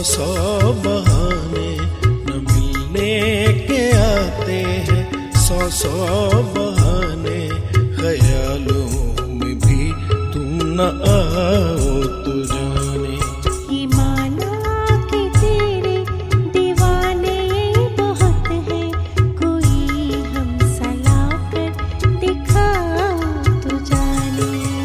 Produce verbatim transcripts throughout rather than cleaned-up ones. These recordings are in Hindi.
सौ बहाने न मिलने के आते हैं, सौ सौ बहाने ख्यालों में भी तुम न आओ तो जाने। ये माना कि तेरे दीवाने बहुत हैं, कोई हम सला कर दिखाओ तो जाने।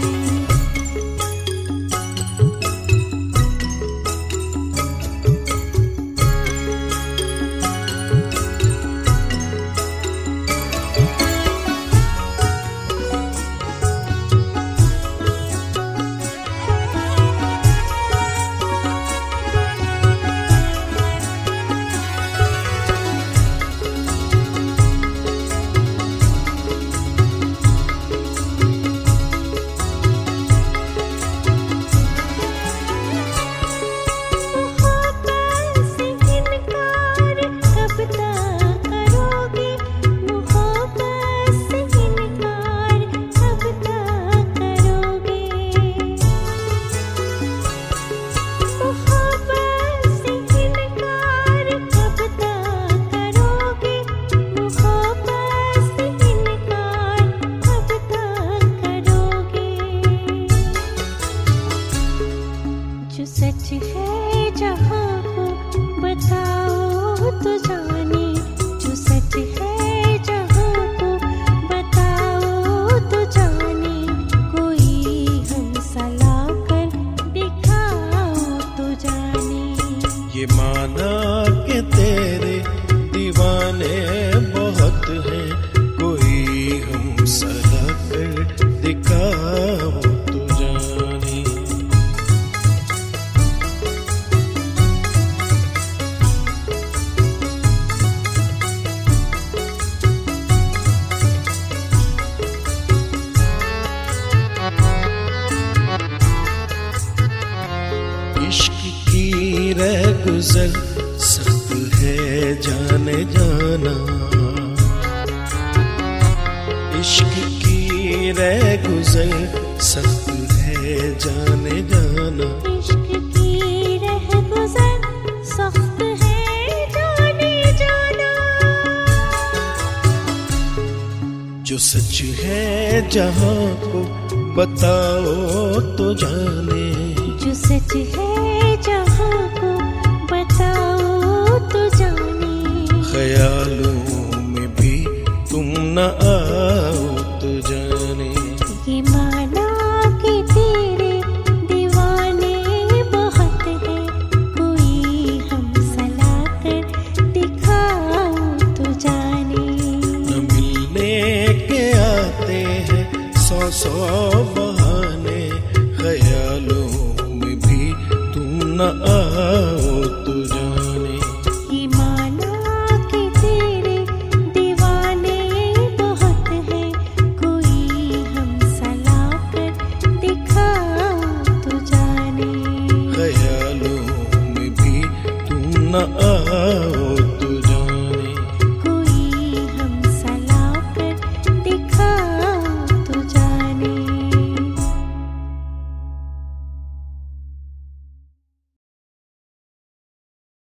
सच है जहाँ को बताओ तो जाने, जो सच है जहाँ को बताओ तो जाने, कोई हम सला कर दिखाओ तो जाने। ये माना कि तेरे दीवाने बहुत हैं, कोई हम सला कर दिखाओ तो जाने। इश्क की रह गुजर सख्त है जाने जाना, इश्क की रह गुजर सख्त है जाने जाना। इश्क की रह गुजर सख्त है जाने जाना। जो सच है जहाँ को बताओ तो जाने, जो सच है जहाँ को बताओ तो जाने। ख्यालों में भी तुम न आओ तो जाने। ये माना कि तेरे दीवाने बहुत हैं, कोई हम सला कर दिखाओ तो जाने। न मिलने के आते हैं सौ सौ